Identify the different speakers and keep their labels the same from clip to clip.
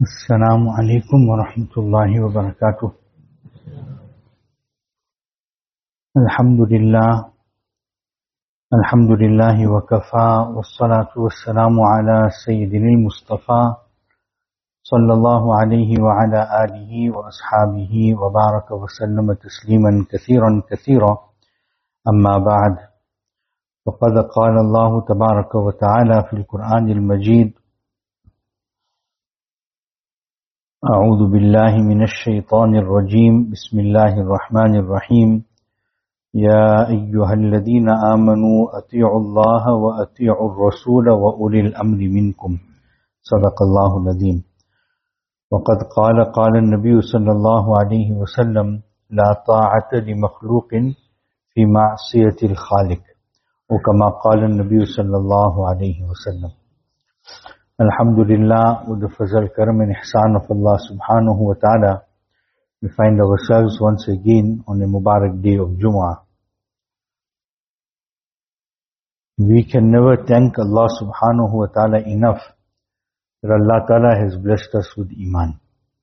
Speaker 1: Assalamu alaikum wa rahmatullahi wa barakatuh. Alhamdulillahi wa kafa wa salatu wa salamu ala sayyidina Mustafa sallallahu alayhi wa ala alihi wa ashabihi wa baraka wa sallama tasliman kathira amma ba'd. فقد قال الله تبارك وتعالى في القرآن المجيد أعوذ بالله من الشيطان الرجيم بسم الله الرحمن الرحيم يا أيها الذين آمنوا أطيعوا الله وأطيعوا الرسول وأولي الأمر منكم صدق الله العظيم. وقد قال النبي صلى الله عليه وسلم لا طاعة لمخلوق في معصية الخالق وكما قال النبي صلى الله عليه وسلم. Alhamdulillah, with the fazal, karam and ihsan of Allah subhanahu wa ta'ala, we find ourselves once again on a Mubarak day of Jumu'ah. We can never thank Allah subhanahu wa ta'ala enough that Allah ta'ala has blessed us with Iman.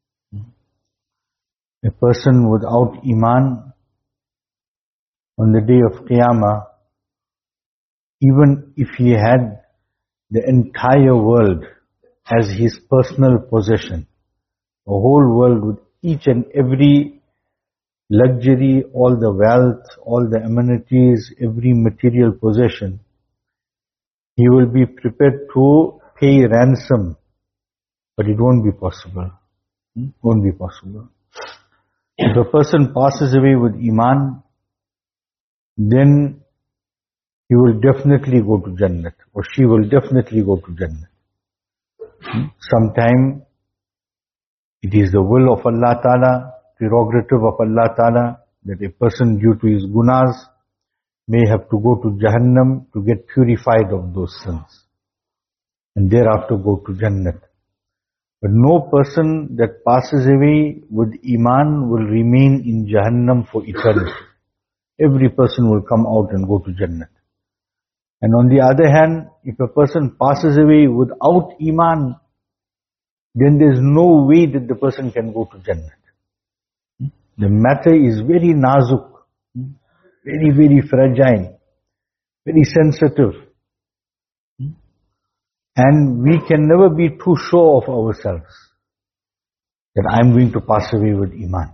Speaker 1: A person without Iman on the day of Qiyamah, even if he had the entire world as his personal possession, the whole world with each and every luxury, all the wealth, all the amenities, every material possession, he will be prepared to pay ransom, but it won't be possible. Won't be possible. If a person passes away with Iman, then he will definitely go to Jannat, or she will definitely go to Jannat. Sometime it is the will of Allah Ta'ala, prerogative of Allah Ta'ala, that a person due to his gunas may have to go to Jahannam to get purified of those sins, and thereafter go to Jannat. But no person that passes away with Iman will remain in Jahannam for eternity. Every person will come out and go to Jannat. And on the other hand, if a person passes away without Iman, then there's no way that the person can go to Jannat. The matter is very nazuk, very, very fragile, very sensitive. And we can never be too sure of ourselves that I'm going to pass away with Iman.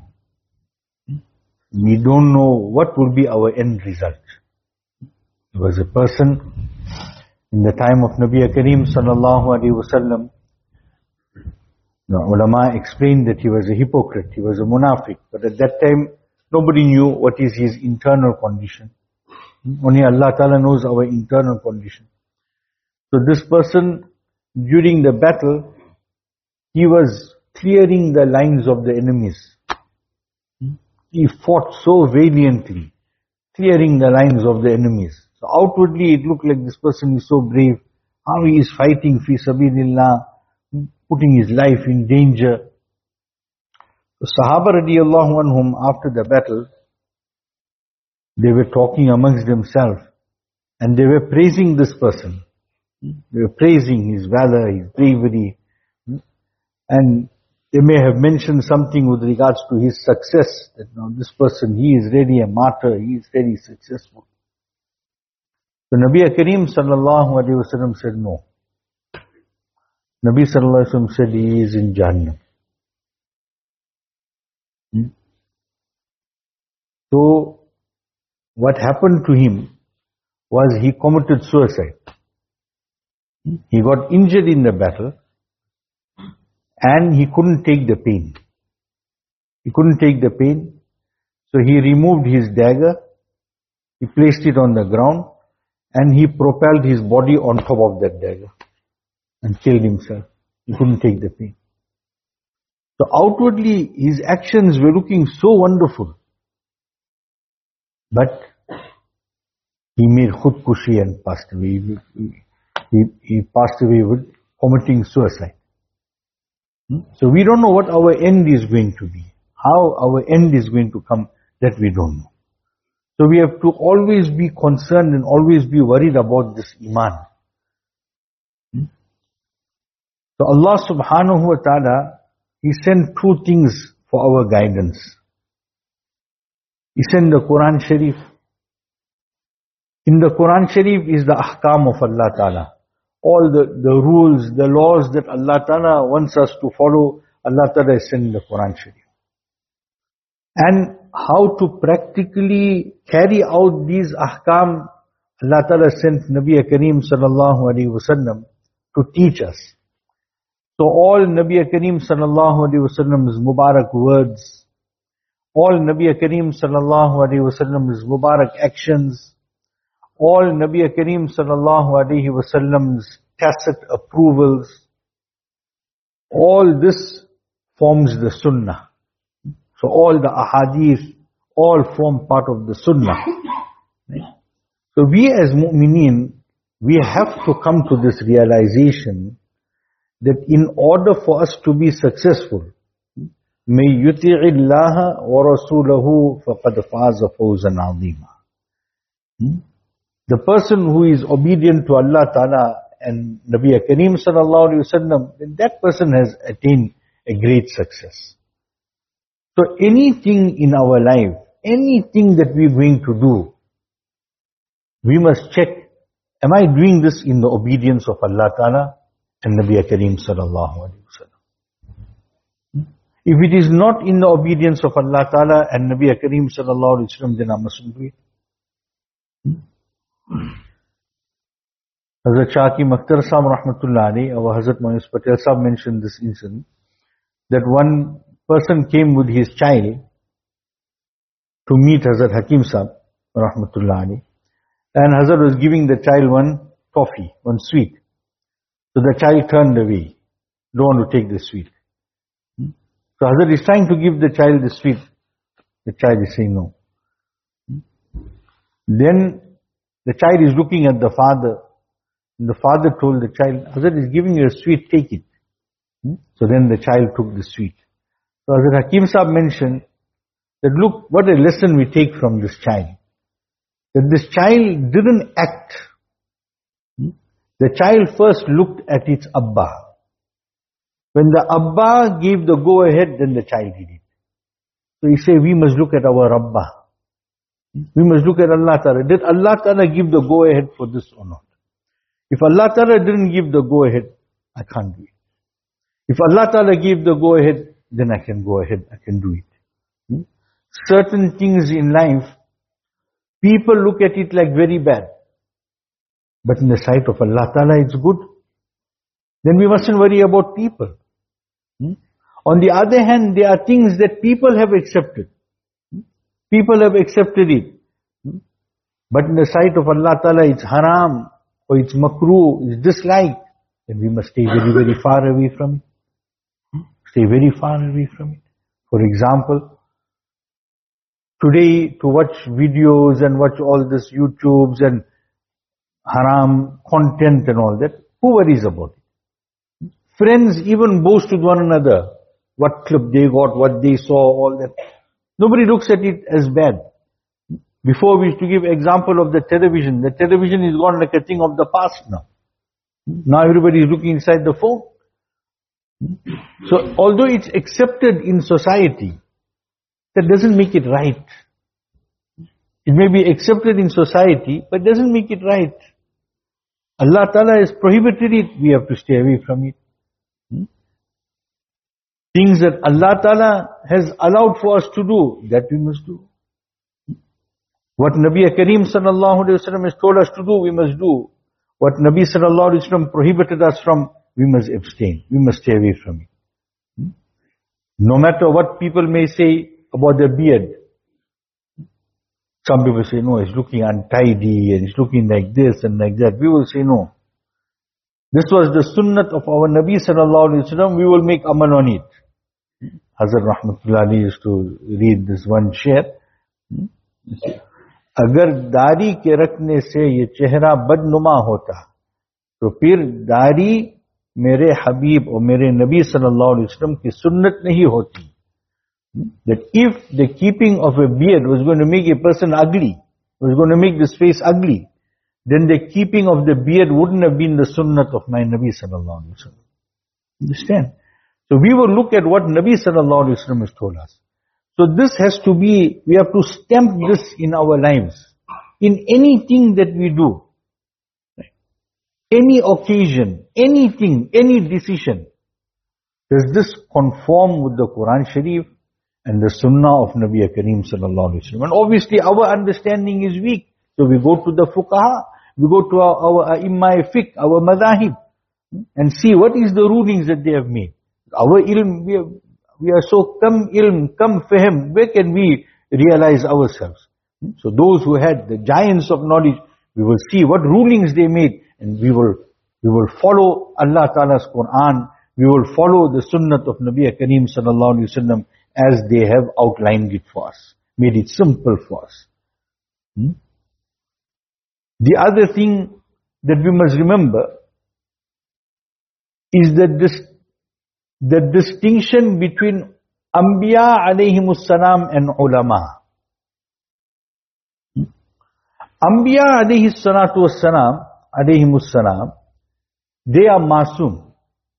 Speaker 1: We don't know what will be our end result. There was a person in the time of Nabi Kareem sallallahu alaihi wasallam. The ulama explained that he was a hypocrite, he was a munafiq. But at that time, nobody knew what is his internal condition. Only Allah Ta'ala knows our internal condition. So this person, during the battle, he was clearing the lines of the enemies. He fought so valiantly, clearing the lines of the enemies. So outwardly it looked like this person is so brave. How he is fighting fi sabilillah, putting his life in danger. The Sahaba radiyallahu anhum, after the battle, they were talking amongst themselves and they were praising this person. They were praising his valor, his bravery. And they may have mentioned something with regards to his success. That now this person, he is really a martyr, he is very successful. So Nabi Kareem sallallahu alaihi wasallam said no. Nabi sallallahu alaihi wasallam said he is in Jahannam. So what happened to him was he committed suicide. He got injured in the battle and he couldn't take the pain. He couldn't take the pain. So he removed his dagger, he placed it on the ground, and he propelled his body on top of that dagger and killed himself. He couldn't take the pain. So outwardly, his actions were looking so wonderful. But he made khudkushi and passed away. He passed away with committing suicide. So we don't know what our end is going to be. How our end is going to come, that we don't know. So we have to always be concerned and always be worried about this Iman. So Allah subhanahu wa ta'ala He sent two things for our guidance. He sent the Quran Sharif. In the Quran Sharif is the ahkam of Allah Ta'ala. All the rules, the laws that Allah Ta'ala wants us to follow, Allah Ta'ala has sent in the Quran Sharif. And how to practically carry out these ahkam, Allah Ta'ala sent Nabi Kareem Sallallahu Alaihi Wasallam to teach us. So all Nabi Kareem Sallallahu Alaihi Wasallam's Mubarak words, all Nabi Kareem Sallallahu Alaihi Wasallam's Mubarak actions, all Nabi Kareem Sallallahu Alaihi Wasallam's tacit approvals, all this forms the Sunnah. So all the ahadith, all form part of the Sunnah. So we as mu'mineen, we have to come to this realization that in order for us to be successful, may yuti'i Allah wa rasulahu faqad faza fawzan azima. The person who is obedient to Allah Ta'ala and Nabi Kareem Sallallahu Alaihi Wasallam, then that person has attained a great success. So anything in our life, anything that we're going to do, we must check, am I doing this in the obedience of Allah Ta'ala and Nabi Kareem Sallallahu Alaihi Wasallam? If it is not in the obedience of Allah Ta'ala and Nabi Kareem Sallallahu Alaihi Wasallam, then I mustn't do it. Hazrat Shah Ki Makhtar Sahib Rahmatullah Alayhi, our Hazrat Moiz Patel Sahib mentioned this incident, that one person came with his child to meet Hazrat Hakim Sahib Rahmatullah Alayhi, and Hazrat was giving the child one toffee, one sweet. So the child turned away, don't want to take the sweet. So Hazrat is trying to give the child the sweet. The child is saying no. Then the child is looking at the father. And the father told the child, Hazrat is giving you a sweet, take it. So then the child took the sweet. So Hazrat Hakim Sahib mentioned that look, what a lesson we take from this child. That this child didn't act. The child first looked at its Abba. When the Abba gave the go ahead, then the child did it. So he said, we must look at our Abba. We must look at Allah Ta'ala. Did Allah Ta'ala give the go ahead for this or not? If Allah Ta'ala didn't give the go ahead, I can't do it. If Allah Ta'ala gave the go ahead, then I can go ahead, I can do it. Certain things in life, people look at it like very bad. But in the sight of Allah Ta'ala, it's good. Then we mustn't worry about people. On the other hand, there are things that people have accepted. People have accepted it. But in the sight of Allah Ta'ala, it's haram, or it's makruh, it's disliked. Then we must stay very, very far away from it. Stay very far away from it. For example, today to watch videos and watch all this YouTubes and haram content and all that, who worries about it? Friends even boast with one another. What clip they got, what they saw, all that. Nobody looks at it as bad. Before we used to give example of the television. The television is gone like a thing of the past now. Now everybody is looking inside the phone. So although it's accepted in society, that doesn't make it right. It may be accepted in society, but doesn't make it right. Allah Ta'ala has prohibited it, we have to stay away from it. Things that Allah Ta'ala has allowed for us to do, that we must do. What Nabi Kareem Sallallahu Alaihi Wasallam has told us to do, we must do. What Nabi Sallallahu Alaihi Wasallam prohibited us from, we must abstain. We must stay away from it. No matter what people may say about the beard. Some people say, no, it's looking untidy and it's looking like this and like that. We will say, no. This was the sunnat of our Nabi Sallallahu Alaihi Wasallam. We will make amal on it. Hazrat Rahmatullah Ali used to read this one share. अगर दाढ़ी के रखने से ये चेहरा बदनुमा होता तो फिर दाढ़ी मेरे हबीब और मेरे नबी सल्लल्लाहु अलैहि वसल्लम की सुन्नत नहीं होती. That if the keeping of a beard was going to make a person ugly, was going to make this face ugly, then the keeping of the beard wouldn't have been the sunnat of my Nabi sallallahu alaihi wasallam. Understand? So we will look at what Nabi sallallahu alaihi wasallam has told us. So this has to be, we have to stamp this in our lives. In anything that we do, any occasion, anything, any decision, does this conform with the Quran Sharif and the Sunnah of Nabi Kareem sallallahu alaihi wasallam? And obviously our understanding is weak. So we go to the fuqaha, we go to our ai-imma fiqh, our madahib, and see what is the rulings that they have made. Our ilm, we are so kam ilm, kam fahm, where can we realize ourselves? So those who had the giants of knowledge, we will see what rulings they made, and we will follow Allah Ta'ala's Quran, we will follow the Sunnah of Nabi Kareem sallallahu alaihi wasallam as they have outlined it for us, made it simple for us. The other thing that we must remember is that the distinction between Anbiya alayhimus salam and ulama. Anbiya alayhis salatu was salam, alayhimus salam, they are masoom.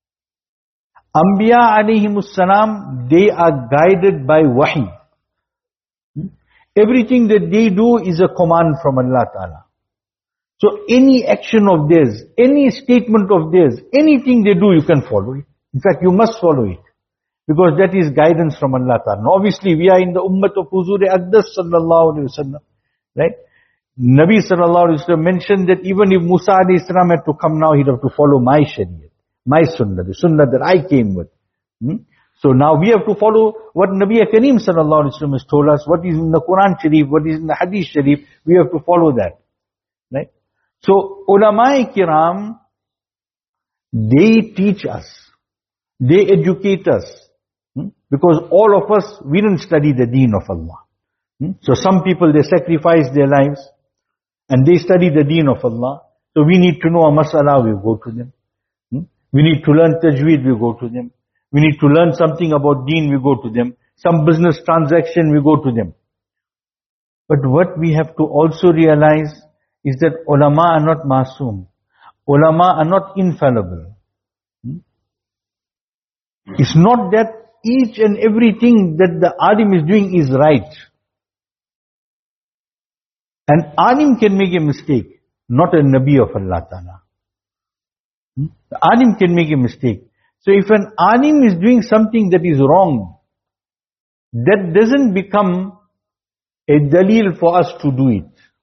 Speaker 1: Anbiya alayhimus salam, they are guided by wahi. Everything that they do is a command from Allah Ta'ala. So any action of theirs, any statement of theirs, anything they do, you can follow it. In fact, you must follow it. Because that is guidance from Allah Ta'ala. Now, obviously, we are in the ummah of Huzur Aqdas sallallahu alayhi wa sallam. Right? Nabi sallallahu alayhi wa sallam mentioned that even if Musa alayhi salam had to come now, he'd have to follow my shariah, my sunnah, the sunnah that I came with. So now we have to follow what Nabi Kareem sallallahu alayhi wa sallam has told us, what is in the Quran Sharif, what is in the Hadith Sharif, we have to follow that. Right? So, ulama kiram, they teach us, they educate us, because all of us, we didn't study the deen of Allah. So some people, they sacrifice their lives, and they study the deen of Allah. So we need to know a mas'ala, we go to them. We need to learn tajweed, we go to them. We need to learn something about deen, we go to them. Some business transaction, we go to them. But what we have to also realize is that ulama are not masoom. Ulama are not infallible. It's not that each and everything that the alim is doing is right. An alim can make a mistake, not a nabi of Allah Ta'ala. The alim can make a mistake. So if an alim is doing something that is wrong, that doesn't become a dalil for us to do it.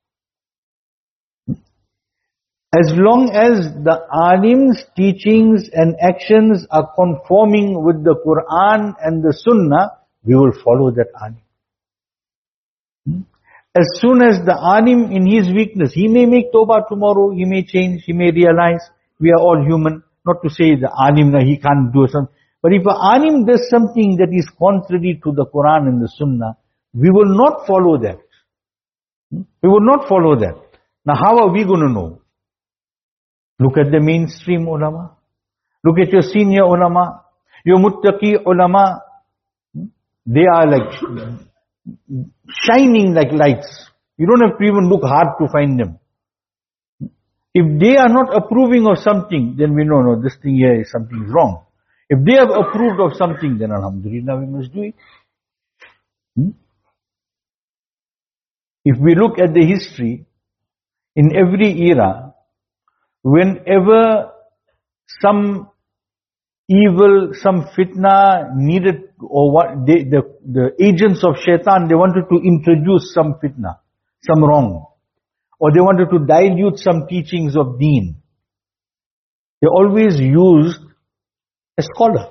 Speaker 1: As long as the alim's teachings and actions are conforming with the Quran and the Sunnah, we will follow that alim. As soon as the alim in his weakness, he may make tawbah tomorrow, he may change, he may realize, we are all human. Not to say the alim, he can't do something. But if an alim does something that is contrary to the Quran and the Sunnah, we will not follow that. We will not follow that. Now how are we going to know? Look at the mainstream ulama. Look at your senior ulama. Your muttaqi ulama. They are like shining like lights. You don't have to even look hard to find them. If they are not approving of something, then we know, no, this thing here is something is wrong. If they have approved of something, then alhamdulillah, we must do it. If we look at the history, in every era, whenever some evil, some fitna needed, or what the agents of shaitan, they wanted to introduce some fitna, some wrong, or they wanted to dilute some teachings of deen, they always used a scholar.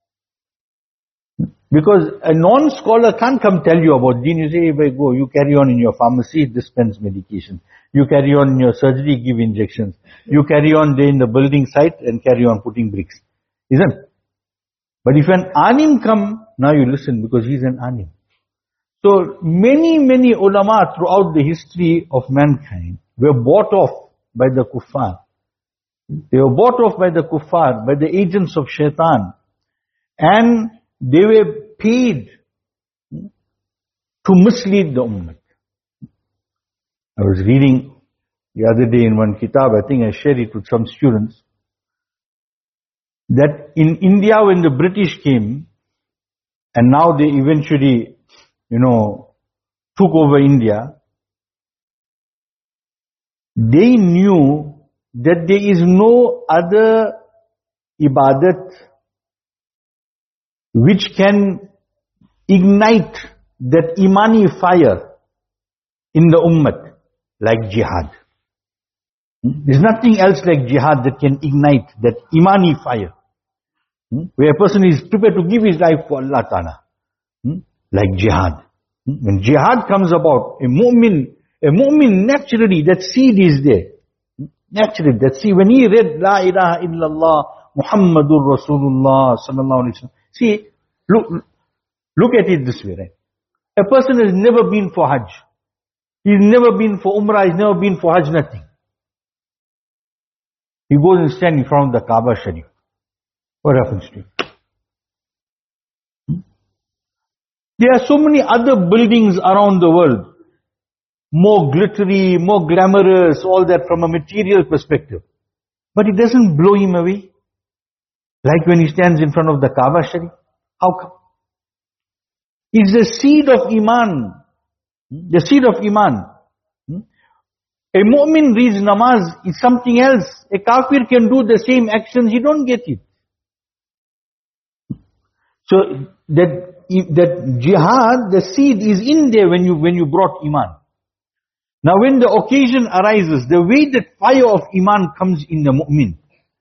Speaker 1: Because a non-scholar can't come tell you about deen. You say, if I go, you carry on in your pharmacy, dispense medication. You carry on in your surgery, give injections. You carry on there in the building site and carry on putting bricks. Isn't it? But if an alim come, now you listen because he's an alim. So many ulama throughout the history of mankind were bought off by the kuffar. They were bought off by the kuffar, by the agents of shaitan. And they were paid to mislead the ummah. I was reading the other day in one kitab, I think I shared it with some students. that in India when the British came, and now they eventually, took over India, they knew that there is no other ibadat which can ignite that imani fire in the ummah like jihad. There's nothing else like jihad that can ignite that imani fire. Where a person is prepared to give his life for Allah Ta'ala. Like jihad. When jihad comes about, a mu'min naturally, that seed is there. Naturally, that seed. When he read La ilaha illallah Muhammadur Rasulullah sallallahu alaihi wasallam. See, look at it this way, right? A person has never been for Hajj. He's never been for Umrah, he's never been for Hajj, nothing. He goes and stands in front of the Kaaba Sharif. What happens to him? There are so many other buildings around the world. More glittery, more glamorous, all that from a material perspective. But it doesn't blow him away. Like when he stands in front of the Kaaba Sharif. How come? It's the seed of Iman. The seed of Iman. A mu'min reads namaz, it's something else. A kafir can do the same actions, he don't get it. So that jihad, the seed is in there when you brought Iman. Now when the occasion arises, the way that fire of Iman comes in the mu'min.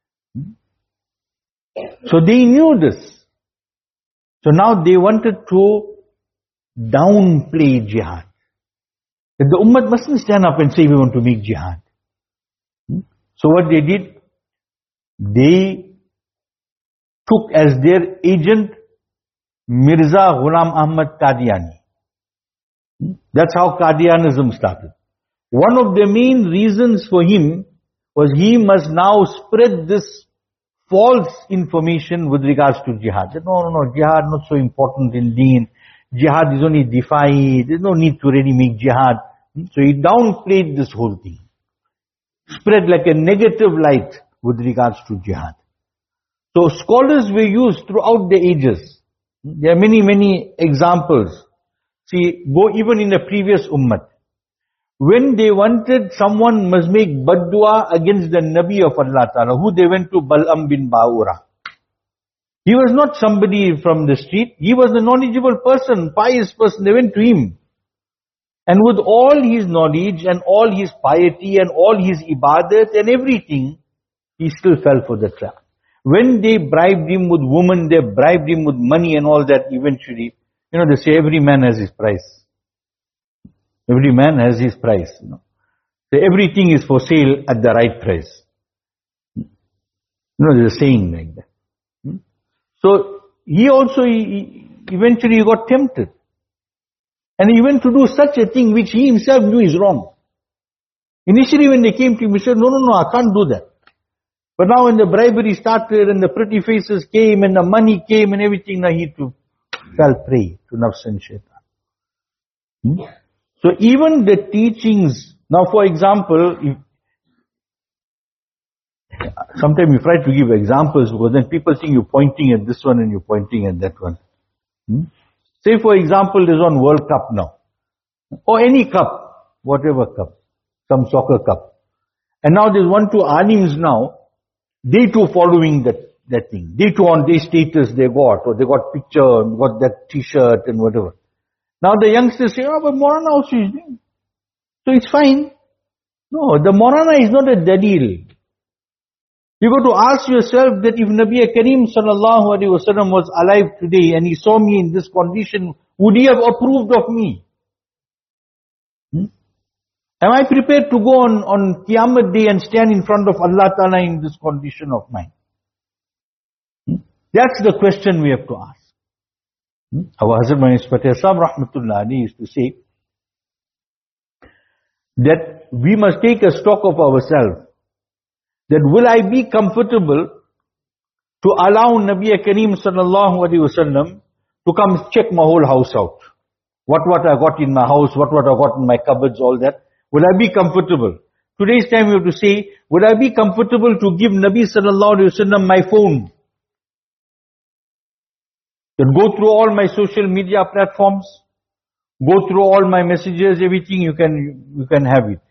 Speaker 1: So they knew this. So now they wanted to downplay jihad. That the ummah mustn't stand up and say we want to make jihad. So what they did, they took as their agent Mirza Ghulam Ahmad Qadiani. That's how Qadianism started. One of the main reasons for him was he must now spread this false information with regards to jihad. No, jihad not so important in deen. Jihad is only defied. There's no need to really make jihad. So he downplayed this whole thing. Spread like a negative light with regards to jihad. So scholars were used throughout the ages. There are many examples. See, go even in the previous ummah. When they wanted someone must make baddua against the Nabi of Allah Ta'ala, who they went to Bal'am bin Ba'ura. He was not somebody from the street. He was a knowledgeable person, pious person. They went to him. And with all his knowledge and all his piety and all his ibadat and everything, he still fell for the trap. When they bribed him with women, they bribed him with money and all that eventually, they say every man has his price. Every man has his price. So everything is for sale at the right price. There's a saying like that. So he also eventually got tempted. And he went to do such a thing which he himself knew is wrong. Initially when they came to him, he said, no, I can't do that. But now when the bribery started and the pretty faces came and the money came and everything, now he too fell prey to nafs and shaitan. So even the teachings, now for example, sometimes you try to give examples because then people think you're pointing at this one and you're pointing at that one. Say for example, there's one World Cup now. Or any cup, whatever cup, some soccer cup. And now there's 1-2 alims now, they too following that thing. They too on their status they got, or they got picture, got that t-shirt and whatever. Now the youngsters say, but Maulana also is doing. So it's fine. No, the Maulana is not a dalil. You got to ask yourself that if Nabi Kareem sallallahu alaihi wasallam was alive today and he saw me in this condition, would he have approved of me? Am I prepared to go on Qiyamah Day and stand in front of Allah Ta'ala in this condition of mine? That's the question we have to ask. Our Hazrat Manis Fateh Sahib Rahmatullah Ali used to say that we must take a stock of ourselves. That will I be comfortable to allow Nabi Kareem sallallahu alaihi wasallam to come check my whole house out? What I got in my house, what I got in my cupboards, all that. Will I be comfortable? Today's time we have to say, will I be comfortable to give Nabi sallallahu alaihi wasallam my phone Then go through all my social media platforms, go through all my messages, everything, you can have it.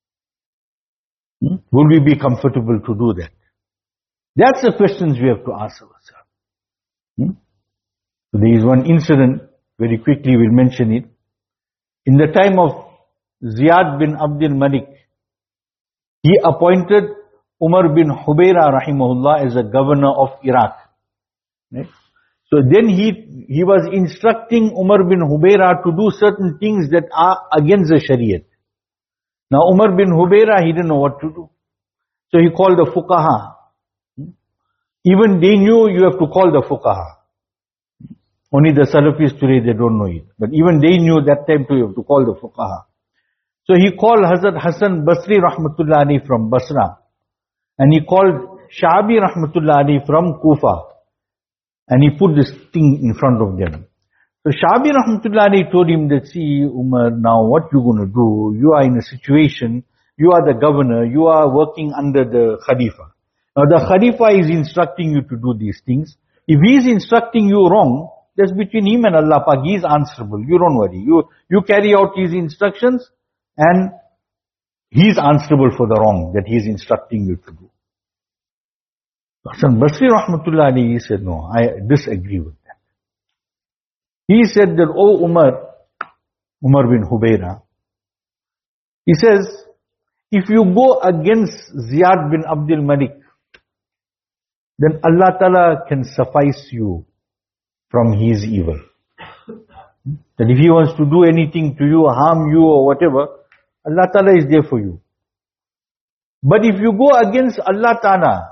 Speaker 1: Will we be comfortable to do that? That's the questions we have to ask ourselves. So there is one incident, very quickly we'll mention it. In the time of Ziyad bin Abdul Malik, he appointed Umar bin Hubayra rahimahullah as a governor of Iraq. Right? So then he was instructing Umar bin Hubayra to do certain things that are against the Shariat. Now Umar bin Hubayra, he didn't know what to do. So he called the fuqaha. Even they knew you have to call the fuqaha. Only the Salafis today, they don't know it. But even they knew that time too, you have to call the fuqaha. So he called Hazrat Hassan Basri rahmatullah alayhi from Basra. And he called Sha'bi rahmatullah alayhi from Kufa. And he put this thing in front of them. So Sha'bi rahmatullah alayhi told him that, see Umar, now what you going to do? You are in a situation, you are the governor, you are working under the Khalifa. Now the Khalifa is instructing you to do these things. If he is instructing you wrong, that's between him and Allah Pak. He is answerable. You don't worry. You carry out his instructions and he is answerable for the wrong that he is instructing you to do. Hassan Basri rahmatullah alayhi, he said, no, I disagree with that. He said that, oh Umar bin Hubayra, he says, if you go against Ziyad bin Abdul Malik, then Allah Ta'ala can suffice you from his evil. That if he wants to do anything to you, harm you or whatever, Allah Ta'ala is there for you. But if you go against Allah Ta'ala,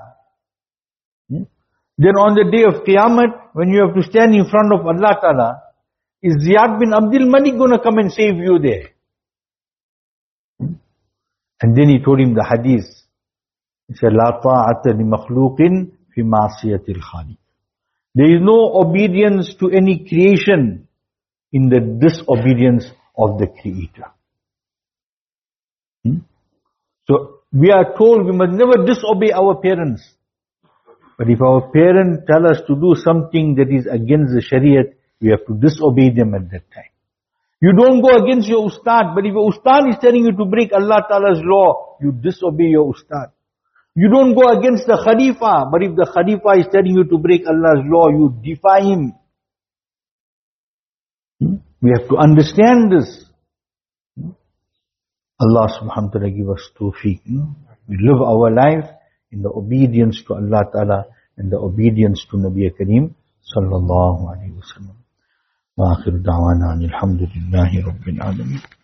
Speaker 1: then on the day of Qiyamah, when you have to stand in front of Allah Ta'ala, is Ziyad bin Abdul Malik going to come and save you there? And then he told him the hadith. He said, La ta'ata li makhluqin fi ma'asiyatil khaliq. There is no obedience to any creation in the disobedience of the Creator. So we are told we must never disobey our parents. But if our parents tell us to do something that is against the Shariat, we have to disobey them at that time. You don't go against your ustad, but if your ustad is telling you to break Allah Ta'ala's law, you disobey your ustad. You don't go against the Khalifa, but if the Khalifa is telling you to break Allah's law, you defy him. We have to understand this. Allah subhanahu wa ta'ala give us tawfiq. We live our life in the obedience to Allah Ta'ala and the obedience to Nabi Kareem sallallahu alayhi wa sallam. Wa akhiru da'wana alhamdulillahi rabbil alamin.